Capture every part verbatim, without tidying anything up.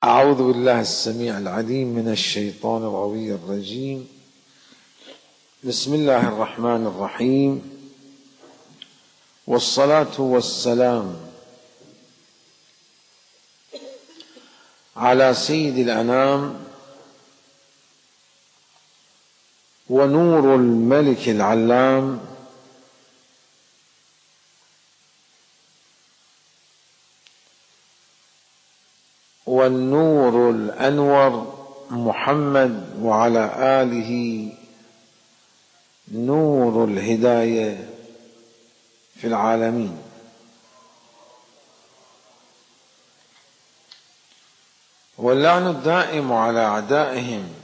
أعوذ بالله السميع العليم من الشيطان الغوي الرجيم. بسم الله الرحمن الرحيم، والصلاة والسلام على سيد الأنام ونور الملك العلام والنور الأنور محمد، وعلى آله نور الهداية في العالمين. واللعن الدائم على أعدائهم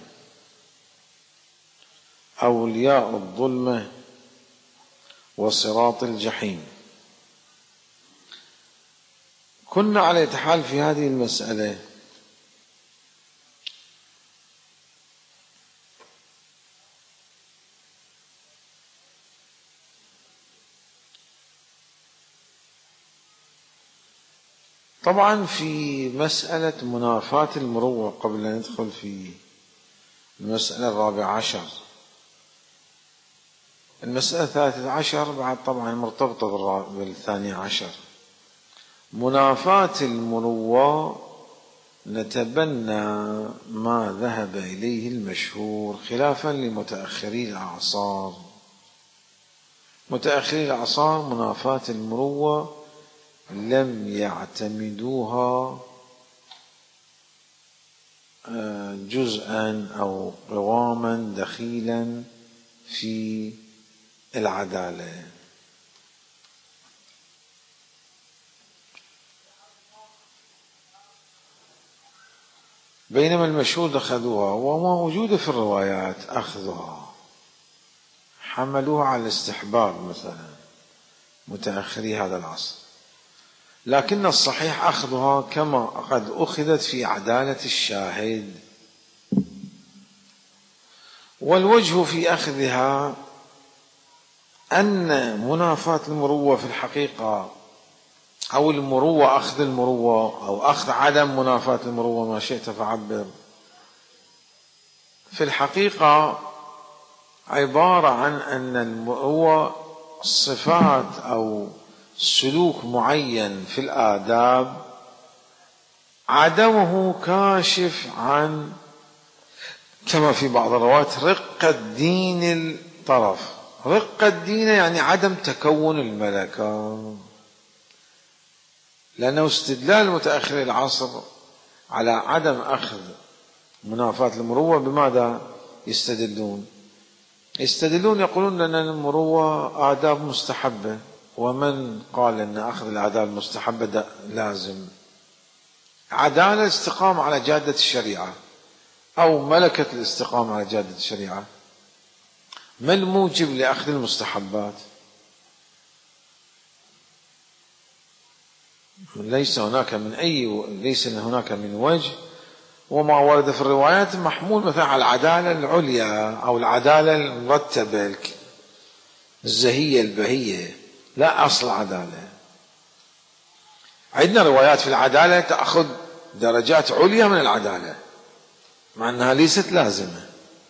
أولياء الظلمة وصراط الجحيم. كنا على إتحال في هذه المسألة طبعا في مسألة منافاة المروة. قبل أن ندخل في المسألة الرابعة عشر، المسألة الثالثة عشر بعد طبعا مرتبطة بالثانية عشر. منافاة المروة نتبنى ما ذهب إليه المشهور خلافا لمتأخري الأعصار. متأخري الأعصار منافاة المروة لم يعتمدوها جزءا أو قواما دخيلا في العدالة، بينما المشهود أخذوها وما موجود في الروايات أخذها، حملوها على الاستحباب مثلا متأخري هذا العصر. لكن الصحيح أخذها كما قد أخذت في عدالة الشاهد. والوجه في أخذها أن منافاة المروة في الحقيقة، أو المروة أخذ المروة، أو أخذ عدم منافاة المروة، ما شئت فعبر، في الحقيقة عبارة عن أن المروة صفات أو سلوك معين في الآداب عدمه كاشف عن، كما في بعض الروايات، رقة دين الطرف. رقة دين يعني عدم تكون الملكة، لأنه استدلال متأخر العصر على عدم أخذ منافاة المروة. بماذا يستدلون؟ يستدلون يقولون أن المروة آداب مستحبة، ومن قال أن أخذ الآداب المستحبة لازم؟ عدالة الاستقامة على جادة الشريعة، أو ملكة الاستقامة على جادة الشريعة. ما الموجب لأخذ المستحبات؟ ليس هناك من أي ليس هناك من وجه. وما ورد في الروايات محمول مثلا على العدالة العليا أو العدالة المرتبة الزهية البهية، لا أصل عدالة. عندنا روايات في العدالة تأخذ درجات عليا من العدالة مع أنها ليست لازمة،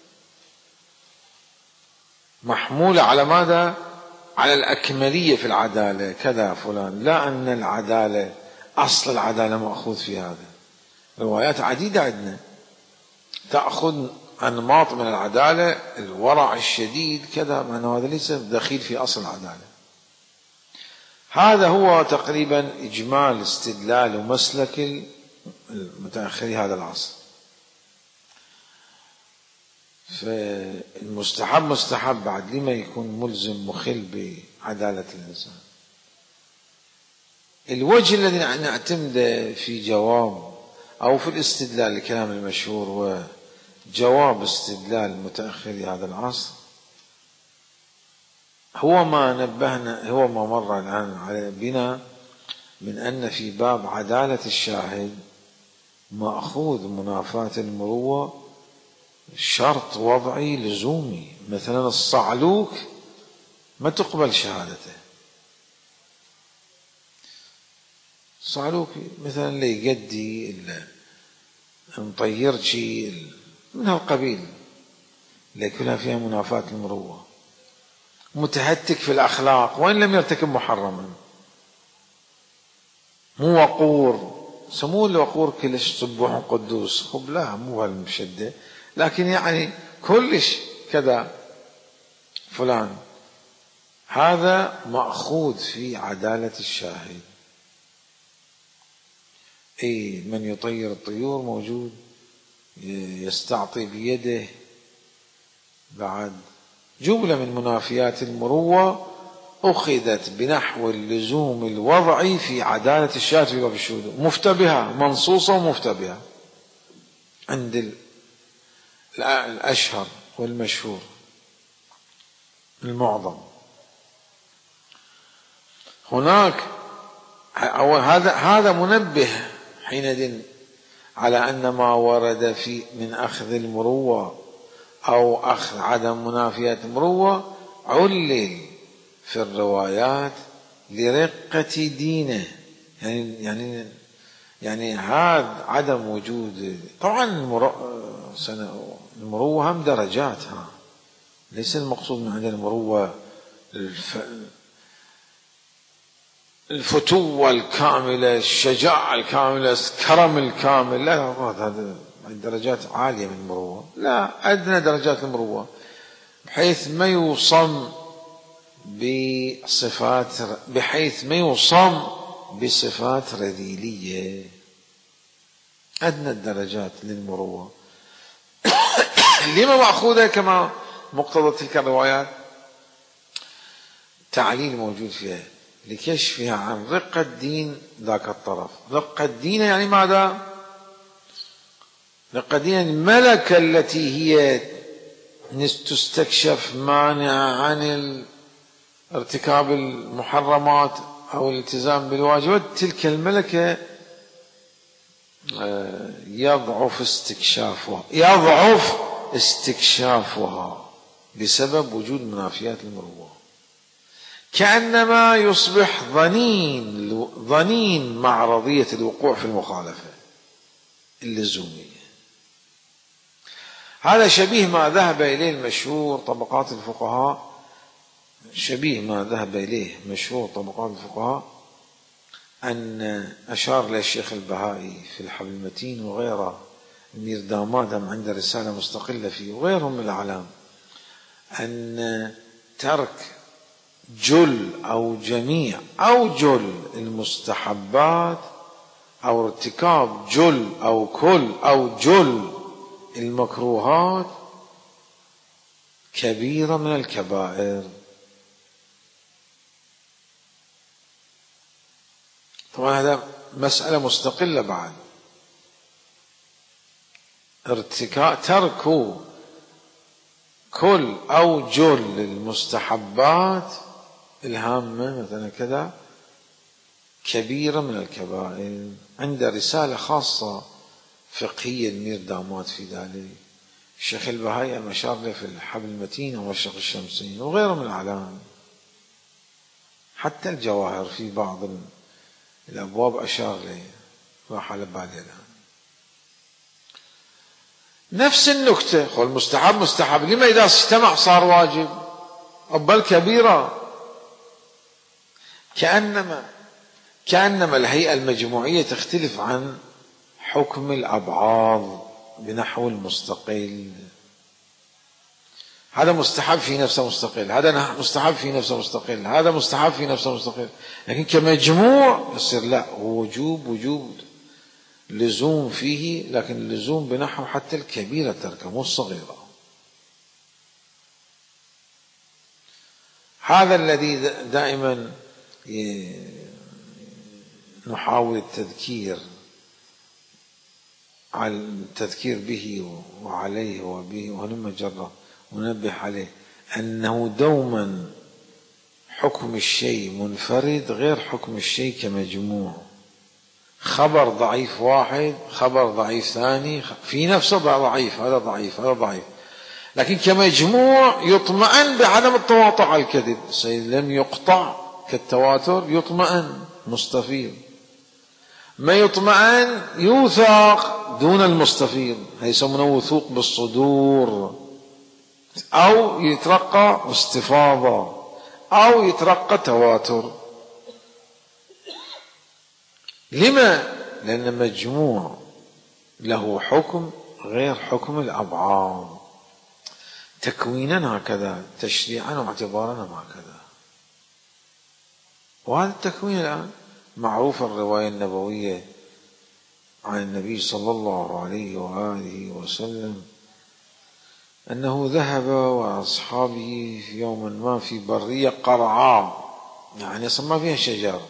محمولة على ماذا؟ على الأكملية في العدالة كذا فلان، لا أن العدالة أصل العدالة مأخوذ في هذا. روايات عديدة عندنا تأخذ أنماط من العدالة، الورع الشديد كذا، مع أنه هذا ليس دخيل في أصل العدالة. هذا هو تقريبا إجمال استدلال ومسلك المتأخري هذا العصر. فالمستحب مستحب بعد لما يكون ملزم مخل بعدالة الإنسان. الوجه الذي نعتمد في جواب أو في الاستدلال الكلام المشهور وجواب استدلال متأخري هذا العصر هو ما نبهنا هو ما مر الآن على بنا من أن في باب عدالة الشاهد مأخوذ منافاة المروة شرط وضعي لزومي. مثلا الصعلوك ما تقبل شهادته، صعلوك مثلا ليقدي مطير شيء من هالقبيل، لكنها فيها منافاة المروة. متهتك في الأخلاق وإن لم يرتكب محرما، مو وقور، سموه الوقور كلش سبوح قدوس، خب لا مو هالمشدة، لكن يعني كلش كذا فلان، هذا مأخوذ في عدالة الشاهد. اي من يطير الطيور موجود، يستعطي بيده، بعد جملة من منافيات المروة أخذت بنحو اللزوم الوضعي في عدالة الشاهد في باب الشهود، مفتى بها، منصوصة ومفتى بها عند الأشهر والمشهور المعظم. هناك هذا هذا منبه حينئذ على أن ما ورد في من أخذ المروة أو أخذ عدم منافية المروة علل في الروايات لرقة دينه، يعني يعني يعني هذا عدم وجود. طبعا المروة هم درجاتها، ليس المقصود من عند المروة الفتوة الكاملة، الشجاعة الكاملة، الكرم الكامل، لا، هذا درجات عالية من المروة، لا، أدنى درجات المروة بحيث ما يوصم بصفات بحيث ما يوصم بصفات رذيلية، أدنى الدرجات للمروة. لما مأخوذة كما مقتضى تلك الروايات؟ تعليل موجود فيها لكشفها عن رقة دين ذاك الطرف. رقة دين يعني ماذا؟ رقة دين الملكة التي هي تستكشف مانعة عن ارتكاب المحرمات أو الالتزام بالواجبات، تلك الملكة يضعف استكشافها يضعف استكشافها بسبب وجود منافيات المروة، كأنما يصبح ظنين ظنين معرضية الوقوع في المخالفة اللزومية. هذا شبيه ما ذهب إليه المشهور طبقات الفقهاء شبيه ما ذهب إليه مشهور طبقات الفقهاء أن أشار له الشيخ البهائي في الحبل المتين وغيره، أمير دامادم عنده رسالة مستقلة فيه وغيرهم من الأعلام، أن ترك جل أو جميع أو جل المستحبات أو ارتكاب جل أو كل أو جل المكروهات كبيرة من الكبائر. طبعا هذا مسألة مستقلة بعد. ارتكاب ترك كل أو جل المستحبات الهامة مثلا كذا كبيرة من الكبائر. عنده رسالة خاصة فقهية المير داماد في ذلك. الشيخ البهائي أشار له في الحبل المتين ومشرق الشمسين وغيره من الأعلام، حتى الجواهر في بعض الأبواب أشار له، راح على بالي الآن. نفس النكتة، قل مستحب مستحب، لما إذا اجتمع صار واجب؟ بل كبيرة. كأنما كأنما الهيئة المجموعية تختلف عن حكم الأبعاض بنحو المستقل. هذا مستحب في نفسه مستقل، هذا مستحب في نفسه مستقل، هذا مستحب في نفسه مستقل، لكن كمجموع يصير لا، وجوب وجوب لزوم فيه، لكن اللزوم بنحو حتى الكبيرة تركه مو الصغيرة. هذا الذي دائما نحاول التذكير على التذكير به وعليه وبه ونما جرة وننبه عليه أنه دوما حكم الشيء منفرد غير حكم الشيء كمجموع. خبر ضعيف واحد، خبر ضعيف ثاني، في نفسه ضعيف، هذا ضعيف هذا ضعيف، لكن كمجموع يطمئن بعدم التواطؤ على الكذب. لم يقطع كالتواتر، يطمئن مستفيض، ما يطمئن يوثق دون المستفيض، هي يسمونه وثوق بالصدور، أو يترقى استفاضة، أو يترقى تواتر. لما؟ لأن مجموع له حكم غير حكم الأبعاد، تكوينا هكذا، تشريعا واعتبارا هكذا. وهذا التكوين الآن معروف. الرواية النبوية عن النبي صلى الله عليه وآله وسلم أنه ذهب وأصحابه في يوم ما في برية قرعاء، يعني ما فيها شجر،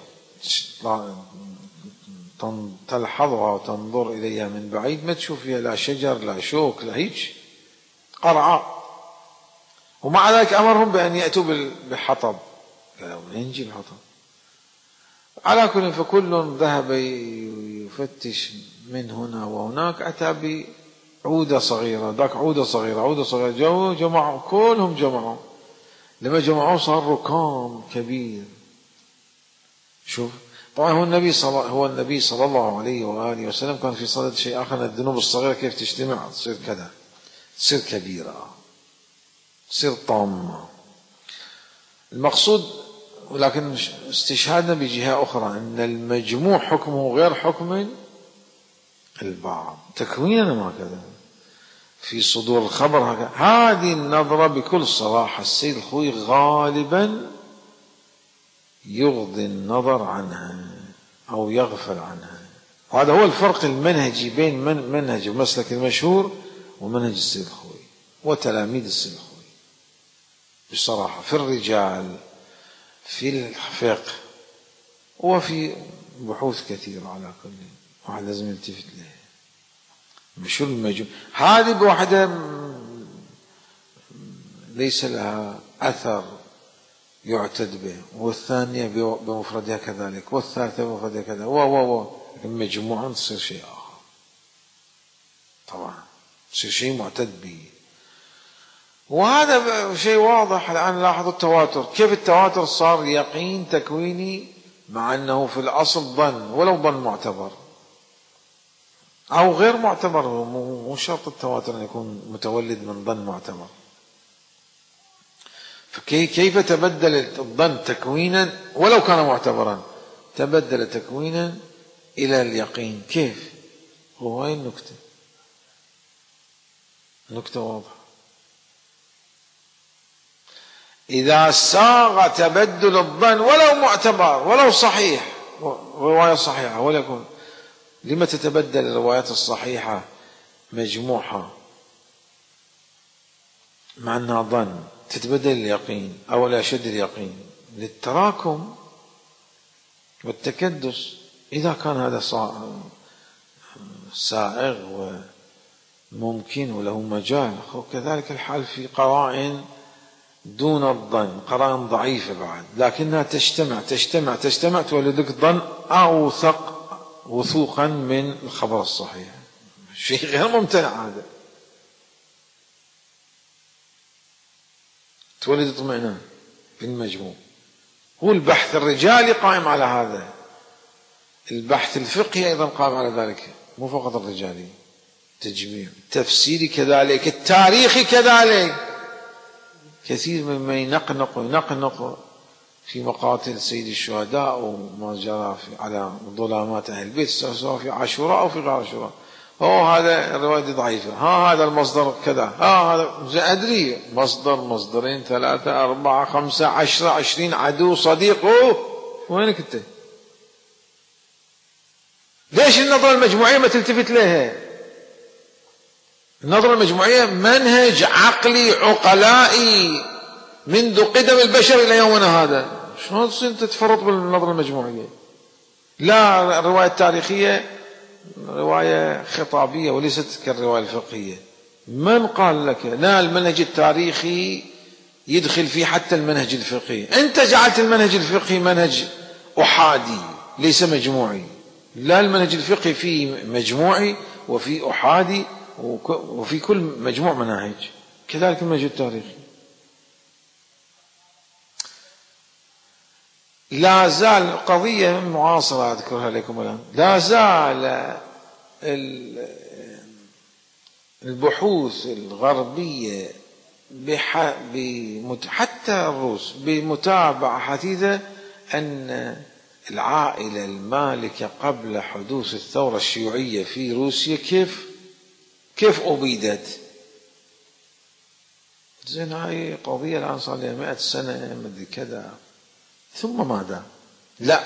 تلحظها وتنظر إليها من بعيد ما تشوف فيها لا شجر لا شوك لا هيك، قرعاء. ومع ذلك أمرهم بأن يأتوا بالحطب، قالوا منين نجيب الحطب؟ على كل فكل ذهب يفتش من هنا وهناك، أتى بعودة صغيرة، ذاك عودة صغيرة عودة صغيرة، جو جمعوا كلهم جمعوا، لما جمعوا صار ركام كبير. شوف طبعا هو النبي صلى هو النبي صلى الله عليه وآله وسلم كان في صدد شيء آخر، الذنوب الصغيرة كيف تجتمع تصير كذا، تصير كبيرة، تصير طامة. المقصود ولكن استشهادنا بجهة أخرى أن المجموع حكمه غير حكم البعض، تكوينا هكذا في صدور الخبر هكذا. هذه النظرة بكل صراحة السيد الخوي غالبا يغضي النظر عنها أو يغفل عنها. وهذا هو الفرق المنهجي بين من منهج المسلك المشهور ومنهج السيد الخوي وتلاميذ السيد الخوي بصراحة، في الرجال، في الفقه، وفي بحوث كثيرة. على كل واحد لازم يلتفت له. مش المجموع هذه بوحدها ليس لها أثر يعتد به، والثانية بمفردها كذلك، والثالثة بمفردها كذا، و و و المجموعة تصير شيء آخر طبعا، تصير شيء معتد به. وهذا شيء واضح الآن. لاحظوا التواتر، كيف التواتر صار يقين تكويني مع أنه في الأصل ظن، ولو ظن معتبر أو غير معتبر، مو شرط التواتر أن يكون متولد من ظن معتبر. فكيف تبدل الظن تكوينا ولو كان معتبرا، تبدل تكوينا إلى اليقين؟ كيف؟ هو هاي النكتة، نكتة واضحة. إذا ساغ تبدل الظن ولو معتبر ولو صحيح، رواية صحيحة ولكن، لما تتبدل الروايات الصحيحة مجموعة مع أنها ظن، تتبدل اليقين أو لا شد اليقين؟ للتراكم والتكدس. إذا كان هذا سائغ وممكن وله مجال، كذلك الحال في قرائن دون الظن، قرائن ضعيفة بعد لكنها تجتمع تجتمع تجتمع تولد لك ظن أوثق وثوقا من الخبر الصحيح. شيء غير ممتنع هذا، تولد اطمئنان في المجموع. هو البحث الرجالي قائم على هذا، البحث الفقهي أيضا قائم على ذلك، مو فقط الرجالي، تجميع التفسيري كذلك، التاريخي كذلك. كثير مما ينقنق وينقنق في مقاتل سيد الشهداء وما جرى على ظلامات أهل البيت، سواء في عاشوراء أو في غير عاشوراء، هو هذا الرواية ضعيفة، ها هذا المصدر كذا، ها هذا أدري مصدر مصدرين ثلاثة أربعة خمسة عشرة عشرين عدو صديق، أوه وينك أنت؟ ليش النظرة المجموعية ما تلتفت لها؟ النظرة المجموعية منهج عقلي عقلائي منذ قدم البشر إلى يومنا هذا. شلون تصير تتفرط بالنظرة المجموعية؟ لا، الرواية التاريخية رواية خطابية وليست كالرواية الفقهية. من قال لك؟ لا، المنهج التاريخي يدخل فيه حتى المنهج الفقهي. أنت جعلت المنهج الفقهي منهج أحادي ليس مجموعي. لا، المنهج الفقهي فيه مجموعي وفي أحادي وفي كل مجموع مناهج، كذلك المنهج التاريخي. لا زال قضية معاصرة أذكرها لكم الآن، لا زال البحوث الغربية بح... بمت... حتى الروس بمتابعة حديثة أن العائلة المالكة قبل حدوث الثورة الشيوعية في روسيا كيف كيف أبيدت. زين هاي قضية الآن صار لها مئة سنة مدري كذا. ثم ماذا؟ لا،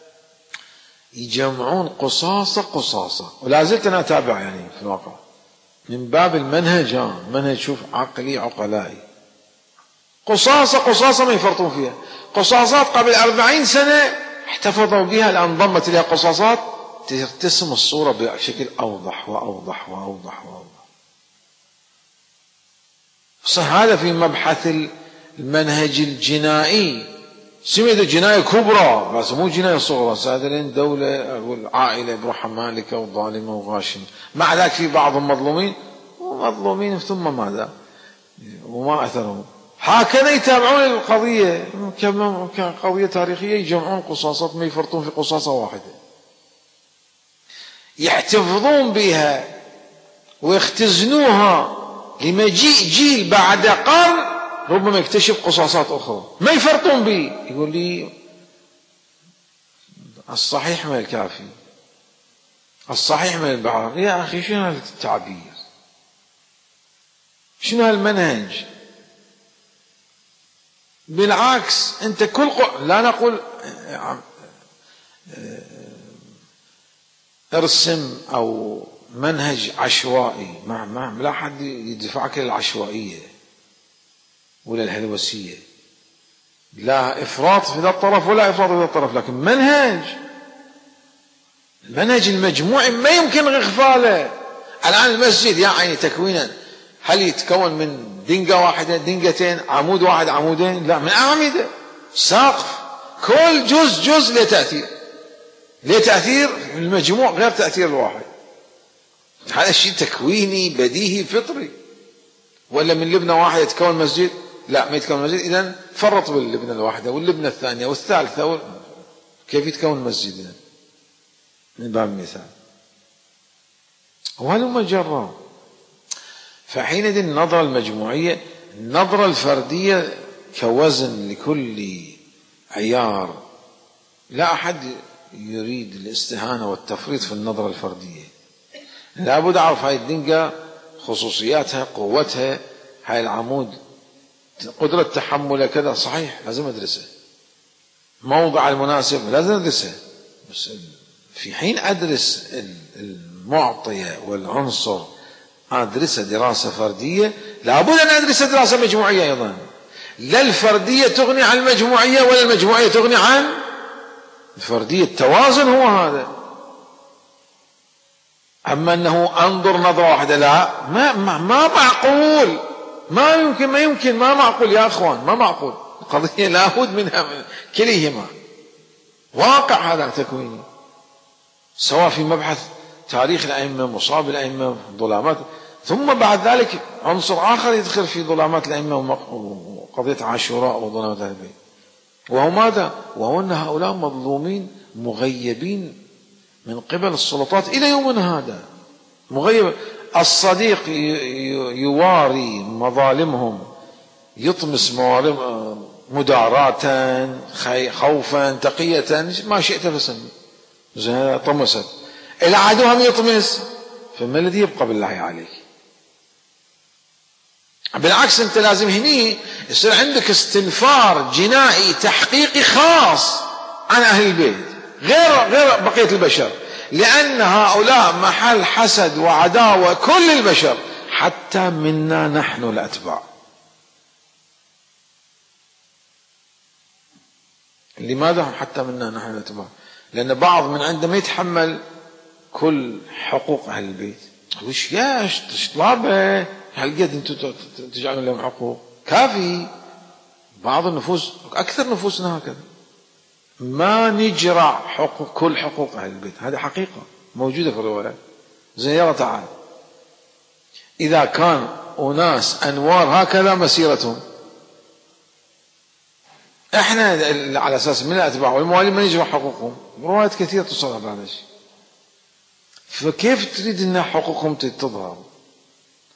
يجمعون قصاصة قصاصة، ولا زلت أنا أتابع يعني في الواقع من باب المنهج، ها منهج شوف عقلي عقلائي. قصاصة قصاصة ما يفرطون فيها. قصاصات قبل أربعين سنة احتفظوا بها، الآن ضمت لها قصاصات ترتسم الصورة بشكل أوضح وأوضح وأوضح وأوضح. صح هذا في مبحث المنهج الجنائي، سميت جناية كبرى بس مو جناية صغرى. سادلين دولة والعائلة بروحها مالكة وظالمة وغاشمة، مع ذلك في بعضهم مظلومين ومظلومين ثم ماذا وما أثرهم. هكذا يتابعون القضية كقضية تاريخية، يجمعون قصاصات ما يفرطون في قصاصة واحدة، يحتفظون بها ويختزنوها لمجيء جيل بعد قرن ربما يكتشف قصاصات أخرى ما يفرطون به. يقول لي الصحيح من الكافي، الصحيح من البعض. يا أخي شنو هذا التعبير؟ شنو هالمنهج؟ بالعكس أنت كل ق... لا نقول ارسم أو منهج عشوائي، ما ما لا حد يدفعك للعشوائية ولا الهلوسية، لا إفراط في ذا الطرف ولا إفراط في ذا الطرف، لكن منهج المنهج المجموعي ما يمكن إغفاله. الآن المسجد يا عيني تكوينا هل يتكون من دنقة واحدة دنقتين عمود واحد عمودين؟ لا، من أعمدة سقف، كل جزء جزء له تأثير، له تأثير المجموع غير تأثير الواحد. هذا الشيء تكويني بديهي فطري. ولا من لبنة واحدة يتكون مسجد؟ لا، ما يتكون مسجد. إذن فرط باللبنة الواحدة واللبنة الثانية والثالثة، كيف يتكون مسجد إذن؟ من باب المثال. وهلم جرا. فحينئذ النظرة المجموعية، النظرة الفردية كوزن لكل عيار. لا أحد يريد الاستهانة والتفريط في النظرة الفردية. لابد أعرف هاي الدنقة خصوصياتها، قوتها، هاي العمود قدرة تحمله كذا، صحيح لازم أدرسه. موضع المناسب لازم أدرسه. بس في حين أدرس المعطية والعنصر أدرسه دراسة فردية، لابد أن أدرس دراسة مجموعية أيضا. لا الفردية تغني عن المجموعية ولا المجموعية تغني عن الفردية. التوازن هو هذا. أما أنه أنظر نظرة واحدة، لا، ما, ما, ما معقول، ما يمكن ما يمكن ما معقول يا أخوان، ما معقول. القضية لابد منها من كليهما. واقع هذا تكويني، سواء في مبحث تاريخ الأئمة، مصاب الأئمة، ظلامات، ثم بعد ذلك عنصر آخر يدخل في ظلامات الأئمة وقضية عاشوراء وظلامات أهل البيت، وهو ماذا؟ وهو أن هؤلاء مظلومين مغيبين من قبل السلطات إلى يومنا هذا. مغيب. الصديق يواري مظالمهم، يطمس مظالم مداراة، خوفا، تقية، ما شئت فسمي. زين طمست. العدو هم يطمس، فما الذي يبقى بالله عليك؟ بالعكس أنت لازم هني يصير عندك استنفار جنائي تحقيقي خاص عن أهل البيت غير غير بقية البشر، لأن هؤلاء محل حسد وعداوة كل البشر حتى منا نحن الأتباع. لماذا حتى منا نحن الأتباع؟ لأن بعض من عندما يتحمل كل حقوق أهل البيت. وش يا ايش طلابه هالقد انتم تجعلون لهم حقوق؟ كافي. بعض النفوس، أكثر نفوسنا هكذا، ما نجرع حقوق كل حقوق أهل البيت. هذه حقيقة موجودة في الروايات. زي يلا تعال، إذا كان أناس أنوار هكذا مسيرتهم، احنا على أساس من الأتباع والموالين ما نجرع حقوقهم. روايات كثيرة تصل على هذا الشيء. فكيف تريد أن حقوقهم تظهر؟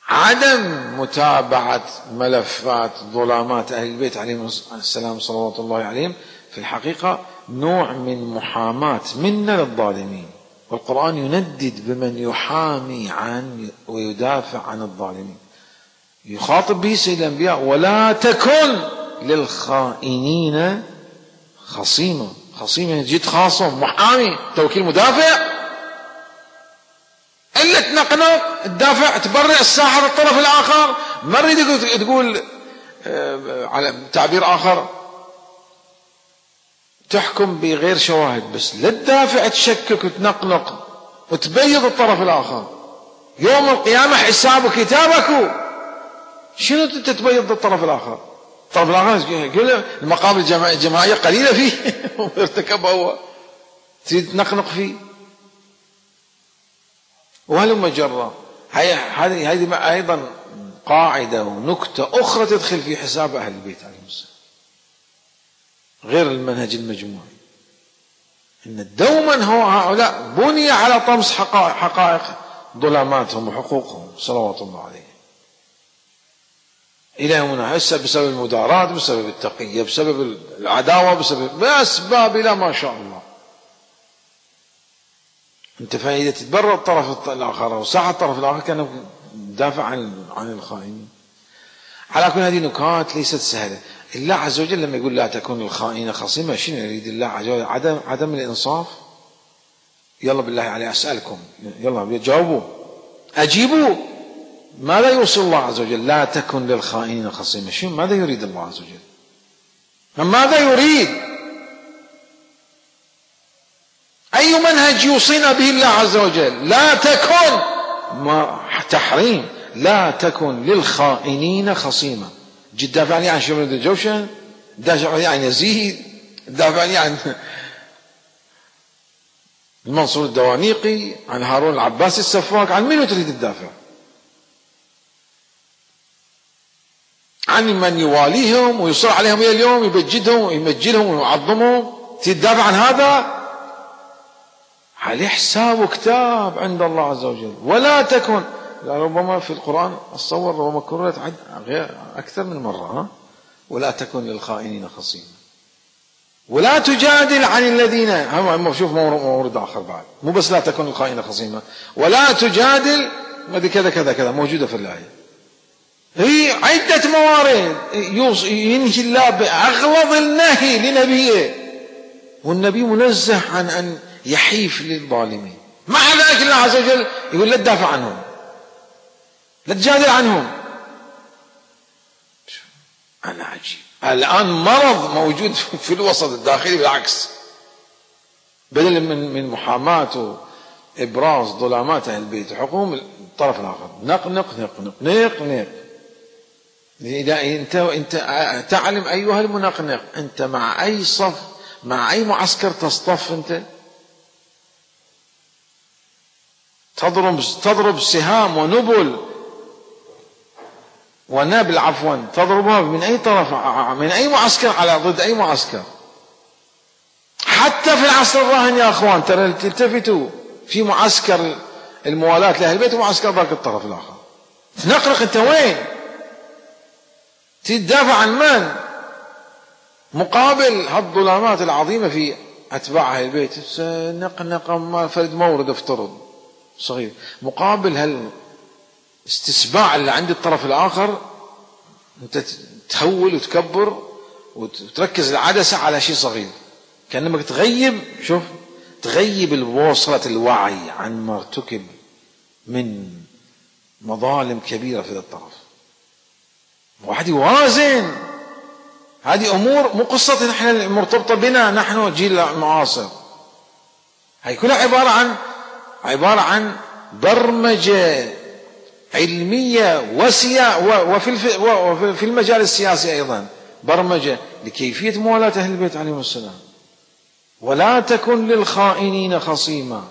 عدم متابعة ملفات ظلامات أهل البيت عليهم السلام صلوات الله عليهم في الحقيقة نوع من محاماة منا للظالمين. والقرآن يندد بمن يحامي عن ويدافع عن الظالمين. يخاطب به سيد الأنبياء: ولا تكن للخائنين خصيما. خصيما جيت خاصم، محامي، توكيل مدافع، إلا تنقنق تدافع تبرئ الساحر الطرف الآخر. ما تريد تقول على تعبير آخر تحكم بغير شواهد، بس لا تدافع تشكك وتنقنق وتبيض الطرف الآخر. يوم القيامة حساب كتابك. شنو تتبيض الطرف الآخر؟ الطرف الآخر يقول المقابل الجماعية قليلة فيه وارتكبها هو، تريد تنقنق فيه. وهلم جرا. هذه هذه أيضا قاعدة ونكتة أخرى تدخل في حساب أهل البيت عليهم السلام، غير المنهج المجموعي. إن دوما هو هؤلاء بني على طمس حقائق, حقائق ظلاماتهم وحقوقهم صلوات الله عليه إلى يومنا هسه، بسبب المداراة، بسبب التقية، بسبب العداوة، بسبب بأسباب لا ما شاء الله. انت فإذا تتبرر الطرف الآخر وصح الطرف الآخر كان دافع عن عن الخائنين. على كل هذه نكات ليست سهلة. الله عز وجل لما يقول لا تكون الخائنين خصيما، شنو يريد الله عز وجل؟ عدم عدم الإنصاف. يلا بالله عليه أسألكم، يلا جاوبوا أجيبوا. ماذا يوصي الله عز وجل؟ لا تكن للخائنين خصيما. شنو ماذا يريد الله عز وجل؟ ماذا يريد؟ أي منهج يوصينا به الله عز وجل؟ لا تكن، ما تحريم، لا تكن للخائنين خصيما. جد دافعني عن شمرد الجوشن، دافعني عن يزيد، دافعني عن المنصور الدوانيقي، عن هارون العباسي السفاك. عن من تريد تدافع؟ عن من يواليهم ويصر عليهم إلى اليوم، يبجدهم ويمجدهم ويعظمهم. تدافع عن هذا؟ عليه حساب وكتاب عند الله عز وجل. ولا تكن، ربما في القرآن الصور ربما كررت أكثر من مرة، ها؟ ولا تكن للخائنين خصيما. ولا تجادل عن الذين، هم شوف مورد آخر بعد، مو بس لا تكن للخائنين خصيما، ولا تجادل كذا كذا كذا موجودة في الآية. هي عدة موارد ينهي الله بأغلظ النهي لنبيه، والنبي منزه عن أن يحيف للظالمين. مع ذلك الله عز وجل يقول لا تدافع عنهم، لا تجادل عنهم. أنا عجيب. الآن مرض موجود في الوسط الداخلي بالعكس، بدل من من محاماة وإبراز ظلامات أهل البيت وحقوق الطرف الآخر، نق نق نق نق نق نق. إذا أنت أنت تعلم أيها المنقنق، أنت مع أي صف، مع أي معسكر تصطف؟ أنت تضرب تضرب سهام ونبل ونابل عفوا، تضربها من أي طرف، من أي معسكر، على ضد أي معسكر. حتى في العصر الراهن يا أخوان ترى تلتفتوا في معسكر الموالاة لأهل البيت ومعسكر ذاك الطرف الآخر. تنقرق أنت وين؟ تدافع عن من؟ مقابل هالظلامات العظيمة في أتباع أهل البيت، نقنق ما فرد مورد افترض صغير، مقابل هال استسباع اللي عند الطرف الآخر أنت تهول وتكبر وتركز العدسة على شيء صغير، كأنك تغيب. شوف، تغيب البوصلة الوعي عن ما ارتكب من مظالم كبيرة في الطرف. واحد يوازن. هذه أمور مو قصة نحن مرتبطة بنا نحن جيل المعاصر، هي كلها عبارة عن عبارة عن برمجة علمية وسيا وفي وفي المجال السياسي أيضا برمجة لكيفية موالاة أهل البيت عليهم السلام. ولا تكن للخائنين خصيما.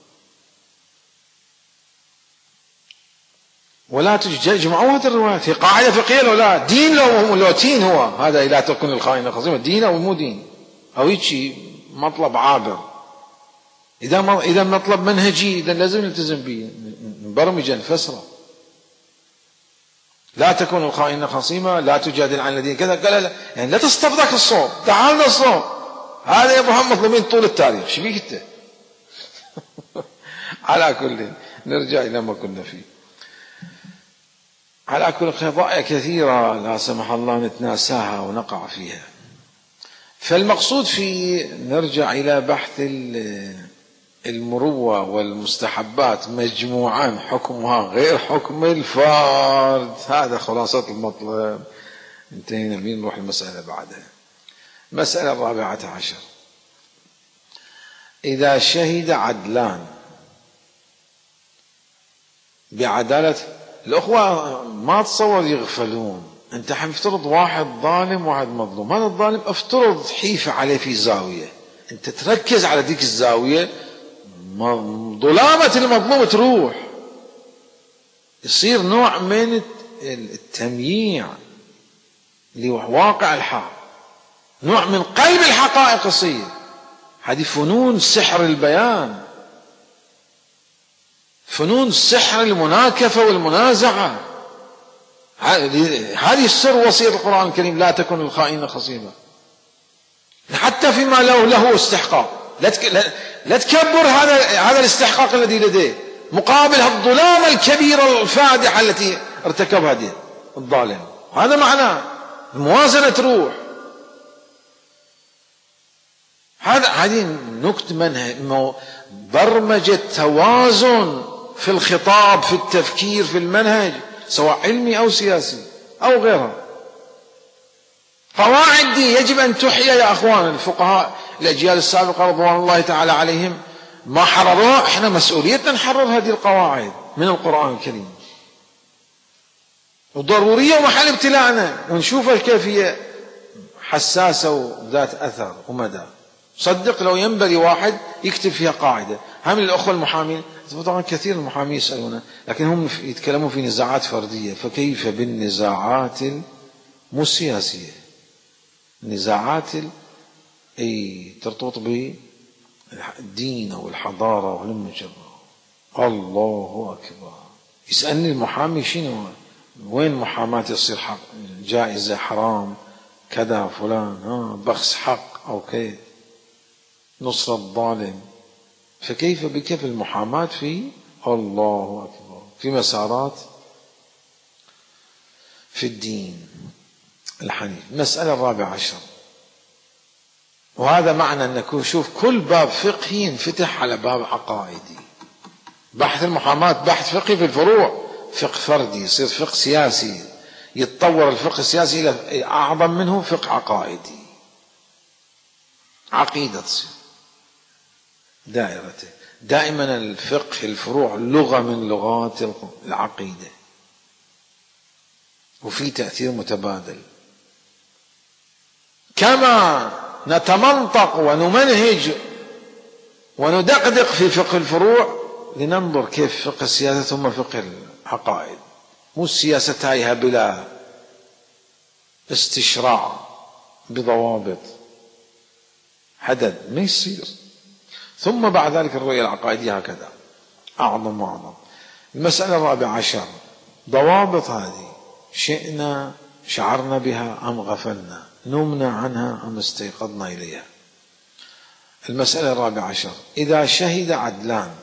ولا تجمعوا هذه الروايات، هي قاعدة فقهية لو لا دين، لو لو تين هو هذا لا تكن للخائنين خصيما، دين أو مو دين أو يجي مطلب عابر. إذا ما إذا مطلب منهجي إذا لازم نلتزم به، نبرمج الفسرة. لا تكون الخائن خصيما، لا تجادل عن الذين كذا، قال لا يعني لا تصطفدك الصوم، تعالنا الصوم. هذا يا ابو محمد مطلوبين طول التاريخ، شو بيك انت؟ على كل نرجع الى ما كنا فيه. على كل قضايا كثيرة لا سمح الله نتناساها ونقع فيها. فالمقصود في نرجع إلى بحث المروة والمستحبات مجموعا حكمها غير حكم الفرد. هذا خلاصة المطلب. انتهينا من نروح المسألة بعدها. المسألة الرابعة عشر: إذا شهد عدلان بعدالة الأخوة، ما تصور يغفلون. أنت حنفترض واحد ظالم واحد مظلوم، هذا الظالم افترض حيفة عليه في زاوية، أنت تركز على ديك الزاوية، ظلامة المظلوم تروح، يصير نوع من التمييع لواقع الحق، نوع من قلب الحقائق يصير. هذه فنون سحر البيان، فنون سحر المناكفة والمنازعة. هذه السر وصية القرآن الكريم: لا تكن الخائن خصيما. حتى فيما له له استحقاق، لا تكبر هذا هذا الاستحقاق الذي لديه مقابل الظلام الكبيرة الفادحة التي ارتكبها هذه الظالم. هذا معناه الموازنة تروح. هذا هذه نكتة منهج، برمجة توازن في الخطاب، في التفكير، في المنهج، سواء علمي أو سياسي أو غيرها. قواعد دي يجب أن تحيى يا أخوان. الفقهاء الأجيال السابقة رضوان الله تعالى عليهم ما حرروها، احنا مسؤوليتنا نحرر هذه القواعد من القرآن الكريم، وضرورية ومحل ابتلاعنا، ونشوفها كيف هي حساسة وذات أثر ومدى. صدق لو ينبغي واحد يكتب فيها قاعدة. هم الأخوة المحامين طبعا كثير المحامين يسألونه، لكن هم يتكلمون في نزاعات فردية، فكيف بالنزاعات مو السياسية، النزاعات اي ترتبط بالدين أو الحضارة والمجرة. الله أكبر. يسألني المحامي شنو وين محاماة يصير حق جائزة حرام كذا فلان، ها بخس حق أو كيف نصر الظالم. فكيف بكيف المحاماة في الله أكبر في مسارات في الدين الحنيف. المسألة الرابعة عشر، وهذا معنى أن نشوف كل باب فقهي ينفتح على باب عقائدي. بحث المحاماة بحث فقهي في الفروع، فقه فردي يصير فقه سياسي، يتطور الفقه السياسي إلى أعظم منه فقه عقائدي، عقيدة تصير دائرته. دائما الفقه الفروع لغة من لغات العقيدة، وفي تأثير متبادل. كما نتمنطق ونمنهج وندقدق في فقه الفروع، لننظر كيف فقه السياسة ثم فقه العقائد. مو السياسة تايهة بلا استشراع بضوابط حدد ما يصير. ثم بعد ذلك الرؤية العقائدية هكذا أعظم وأعظم. المسألة الرابعة عشر: ضوابط هذه شئنا شعرنا بها أم غفلنا، نمنا عنها أم استيقظنا إليها. المسألة الرابعة عشر: إذا شهد عدلان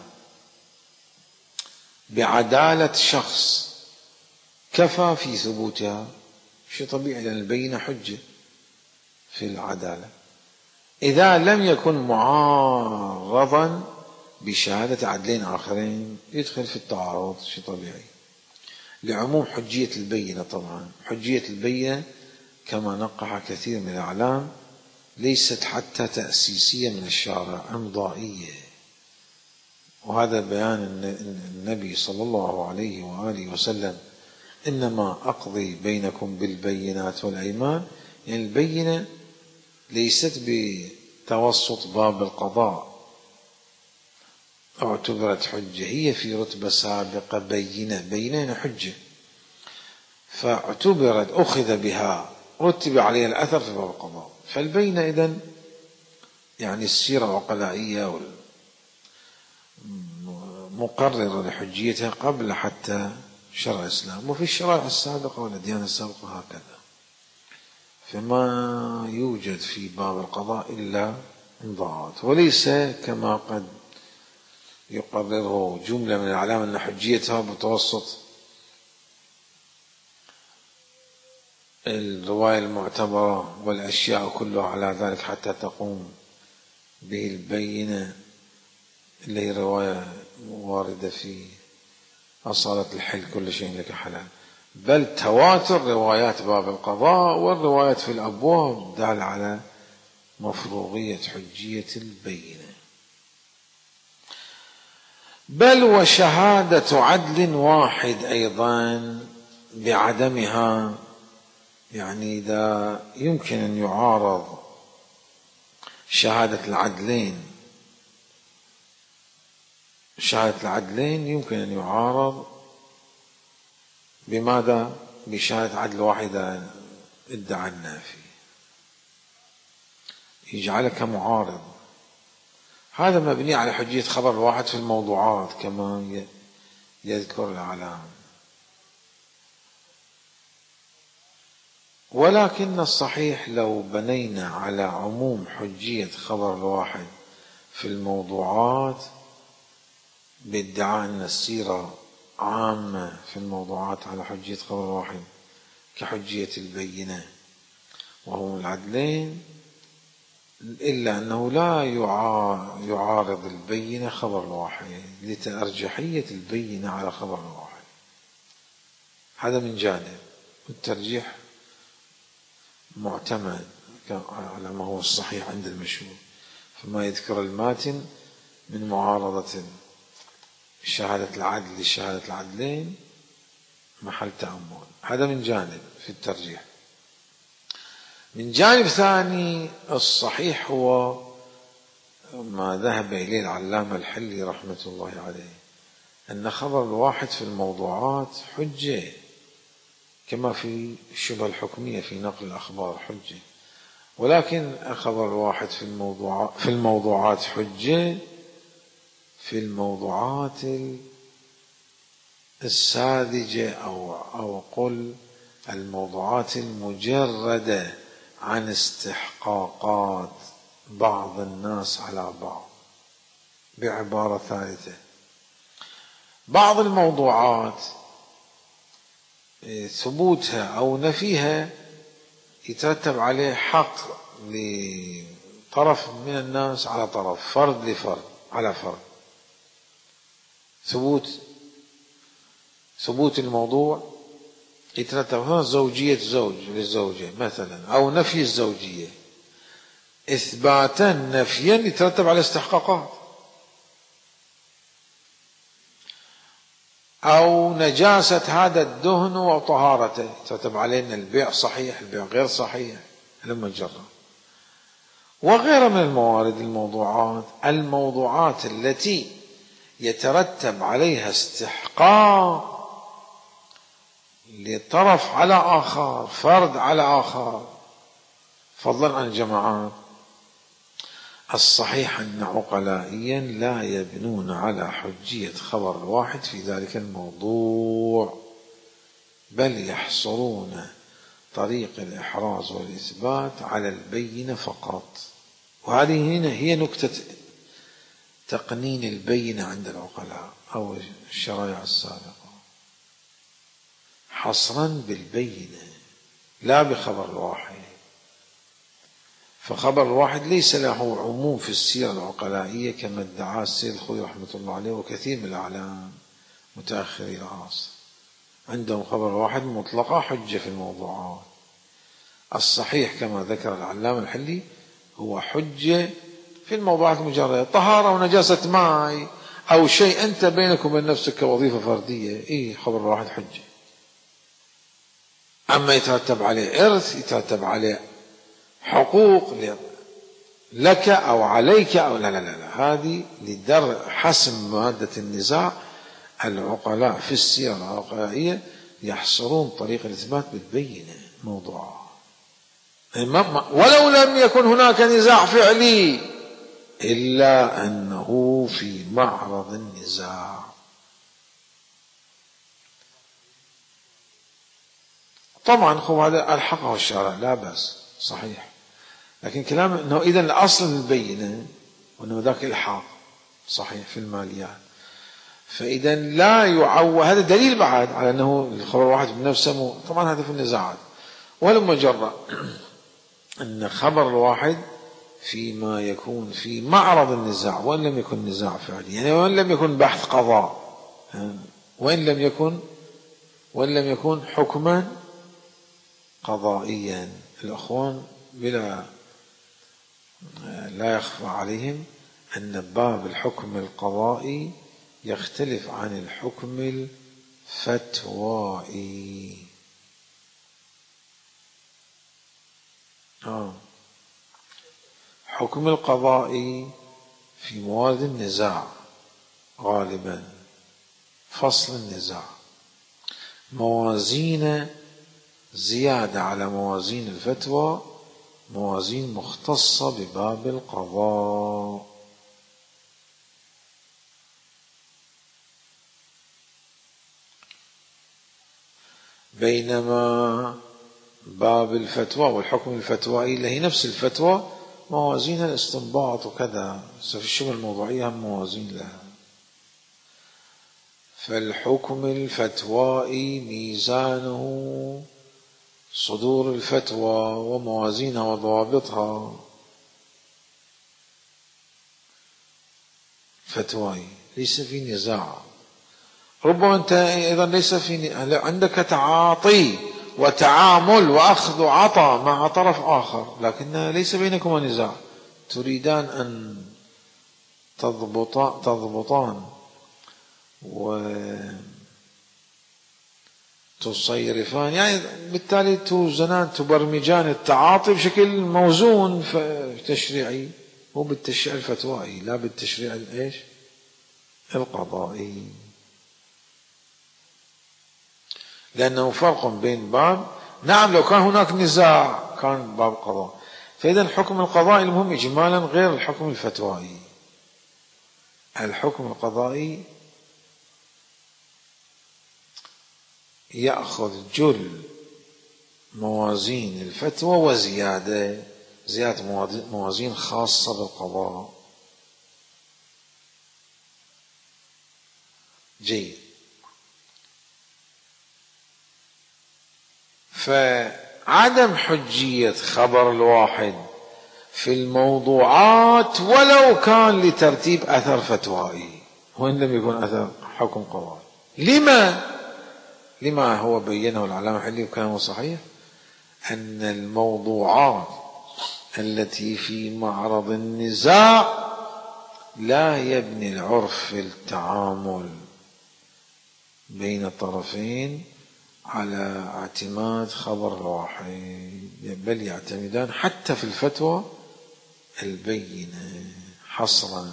بعدالة شخص كفى في ثبوتها. شيء طبيعي لأن البينة حجة في العدالة. إذا لم يكن معارضا بشهادة عدلين آخرين يدخل في التعارض، شيء طبيعي لعموم حجية البينة. طبعا حجية البينة كما نقح كثير من الأعلام ليست حتى تأسيسية من الشارع، إمضائية. وهذا بيان النبي صلى الله عليه وآله وسلم: إنما أقضي بينكم بالبينات والأيمان. يعني البينة ليست بتوسط باب القضاء، اعتبرت حجة، هي في رتبة سابقة بينة، بينة حجة، فاعتبرت أخذ بها رتب عليها الأثر في باب القضاء. فالبينة إذن يعني السيرة العقلائية مقررة لحجيتها قبل حتى شرع الإسلام، وفي الشرائع السابقة والأديان السابقة هكذا. فما يوجد في باب القضاء إلا انضباط، وليس كما قد يقرره جملة من الأعلام أن حجيتها بتوسط الرواية المعتبرة والأشياء كلها على ذلك حتى تقوم به البينة، اللي هي رواية واردة في أصالة الحل كل شيء لك حلال، بل تواتر روايات باب القضاء والروايات في الأبواب دال على مفروغية حجية البينة. بل وشهادة عدل واحد أيضا بعدمها، يعني إذا يمكن أن يعارض شهادة العدلين، شهادة العدلين يمكن أن يعارض بماذا؟ بشهادة عدل واحدة ادعى النافي، يجعلك معارض. هذا مبني على حجية خبر الواحد في الموضوعات كما يذكر الأعلام. ولكن الصحيح لو بنينا على عموم حجية خبر الواحد في الموضوعات بادعاء أن السيرة عامة في الموضوعات على حجية خبر الواحد كحجية البينة وهم العدلين، إلا أنه لا يعارض البينة خبر الواحد لتأرجحية البينة على خبر الواحد. هذا من جانب، الترجيح معتمد على ما هو الصحيح عند المشهور، فما يذكر الماتن من معارضة شهادة العدل لشهادة العدلين محل تأمل. هذا من جانب في الترجيح. من جانب ثاني الصحيح هو ما ذهب إليه العلامة الحلي رحمة الله عليه، أن خبر الواحد في الموضوعات حجة كما في الشبهة الحكمية في نقل الأخبار حجة، ولكن خبر الواحد في الموضوعات في الموضوعات حجة في الموضوعات الساذجة أو أو قل الموضوعات المجردة عن استحقاقات بعض الناس على بعض. بعبارة ثالثة، بعض الموضوعات ثبوتها أو نفيها يترتب عليه حق لطرف من الناس على طرف، فرد لفرد على فرد. ثبوت ثبوت الموضوع يترتب هنا زوجية زوج للزوجة مثلا، أو نفي الزوجية إثباتا نفيا يترتب على استحقاقات، أو نجاسة هذا الدهن وطهارته يترتب عليه أن البيع صحيح البيع غير صحيح لما جرى، وغيرها من الموارد. الموضوعات الموضوعات التي يترتب عليها استحقاق لطرف على آخر، فرد على آخر، فضلا عن الجماعات، الصحيح أن عقلائيا لا يبنون على حجية خبر الواحد في ذلك الموضوع، بل يحصرون طريق الإحراز والإثبات على البينة فقط. وهذه هنا هي نكتة تقنين البينة عند العقلاء أو الشرائع السابقة، حصرا بالبينة لا بخبر الواحد. فخبر الواحد ليس له عموم في السيرة العقلائية كما ادعاه السيد الخوئي رحمة الله عليه وكثير من الأعلام متأخري العصر، عندهم خبر الواحد مطلقة حجة في الموضوعات. الصحيح كما ذكر العلامة الحلي هو حجة في الموضوعات المجردة، طهارة ونجاسة ماء أو شيء أنت بينك وبين نفسك كوظيفة فردية، إيه خبر الواحد حجة. أما يترتب عليه إرث، يترتب عليه حقوق لك أو عليك أو لا لا لا، هذه لدرء حسم مادة النزاع. العقلاء في السيرة العقلائية يحصرون طريق الإثبات بالبينة موضوعات، ولو لم يكن هناك نزاع فعلي إلا أنه في معرض النزاع. طبعا خب هذا ألحقه الشارع لا بأس صحيح، لكن كلام أنه إذا الأصل البينة وأنه ذاك إلحاق صحيح في الماليات، فإذا لا يعول. هذا دليل بعد على أنه الخبر واحد بنفسه مو... طبعا هذا في النزاعات، ولما جرى أن خبر الواحد فيما يكون في معرض النزاع وإن لم يكن نزاع فعلي، يعني وإن لم يكن بحث قضاء، وإن لم يكن وإن لم يكن حكما قضائيا. الأخوان بلا لا يخفى عليهم أن باب الحكم القضائي يختلف عن الحكم الفتوائي. آه. حكم القضائي في موارد النزاع غالبا فصل النزاع، موازين زيادة على موازين الفتوى، موازين مختصة بباب القضاء. بينما باب الفتوى والحكم الفتوائي اللي هي نفس الفتوى موازين الاستنباط وكذا، في الشبه الموضوعية هم موازين لها. فالحكم الفتوائي ميزانه صدور الفتوى وموازينها وضوابطها فتوائي، ليس في نزاع. ربما أنت أيضا ليس في عندك تعاطي وتعامل وأخذ وعطاء مع طرف آخر، لكن ليس بينكما نزاع، تريدان أن تضبطان تضبطان وتصيرفان، يعني بالتالي توزنان تبرمجان التعاطي بشكل موزون تشريعي، هو بالتشريع الفتوائي لا بالتشريع الايش القضائي، لأنه فرق بين باب. نعم لو كان هناك نزاع كان باب قضاء، فإذا الحكم القضائي المهم إجمالا غير الحكم الفتوائي. الحكم القضائي يأخذ جل موازين الفتوى وزيادة زيادة موازين خاصة بالقضاء. جيد. فعدم حجية خبر الواحد في الموضوعات ولو كان لترتيب أثر فتوائي وإن لم يكن أثر حكم قضائي. لما؟ لما هو بينه العلامة الحلي وكلامه صحيح، أن الموضوعات التي في معرض النزاع لا يبني العرف في التعامل بين الطرفين على اعتماد خبر الواحد، بل يعتمدان حتى في الفتوى البينة حصرا.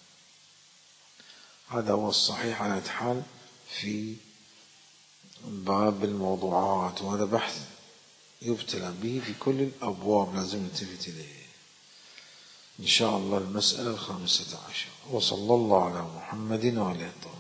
هذا هو الصحيح على حال في باب الموضوعات، وهذا بحث يبتلى به في كل الأبواب لازم نلتفت إليه إن شاء الله. المسألة الخامسة عشر. وصلى الله على محمد وعلى آله.